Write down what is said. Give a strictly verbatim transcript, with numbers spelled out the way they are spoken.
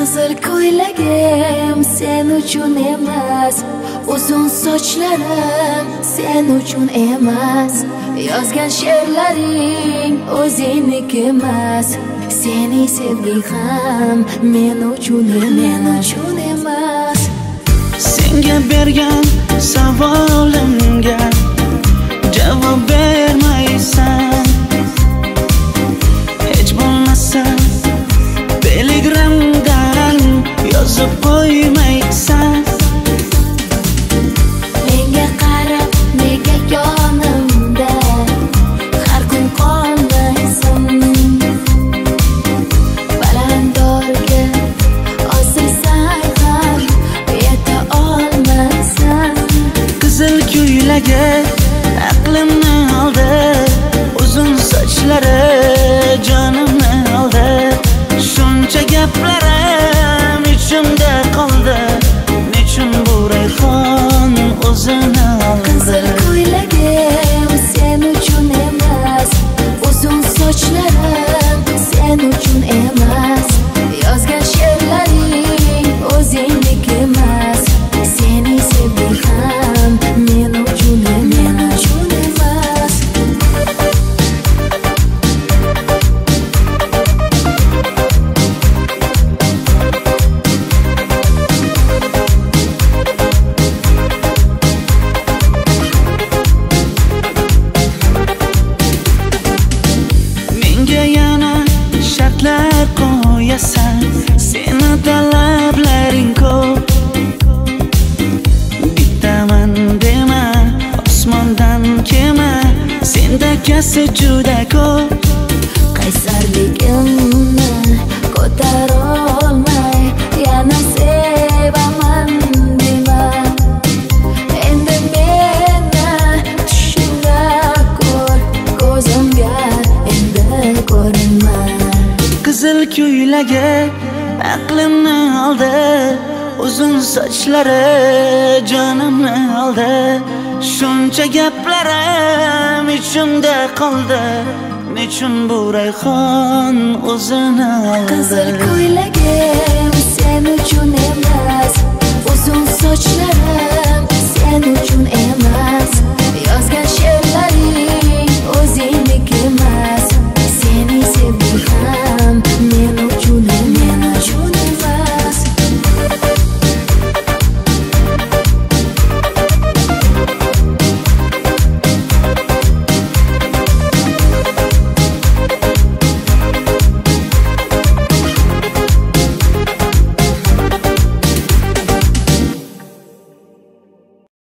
Qizil ko'ylagim sen uchun emas, uzun sochlarim sen uchun emas, yozgan she'rlaring o'zingniki emas, seni sevgi ham men uchun men uchun emas. Senga bergan savolimga javob bermaysan, hech bo'lmasa telegramdan yozib qo'ymaysan. Menga qarab nega yonimda har kun qolmaysan, balandorga osilsang ham yeta olmaysan. Qizil ko'ylagi aqlimni oldi, uzun sochlari jonimni oldi, shuncha gaplarim ichimda qoldi, nechun bu rayhon o'zini oldi. Qizil ko'ylagim sen uchun emas, uzun sochlarim sen uchun emas, yozgan she'rlaring o'zingniki emas, seni sevgi ham men uchun men uchun emas. Menga yana shartlar qo'yasan, seni talablaring ko'p. Bittaman dema, osmondan kema, senda kasi juda ko'p. Qaysarligimni ko'tarolmay yana sevaman dema, endi meni tushingda ko'r, ko'zimga endi ko'rinma. Qizil ko'ylagi aqlimni oldi, uzun sochlari jonimni oldi, shuncha gaplarim ichimda qoldi, nechun bu rayhon o'zini oldi. Qizil ko'ylak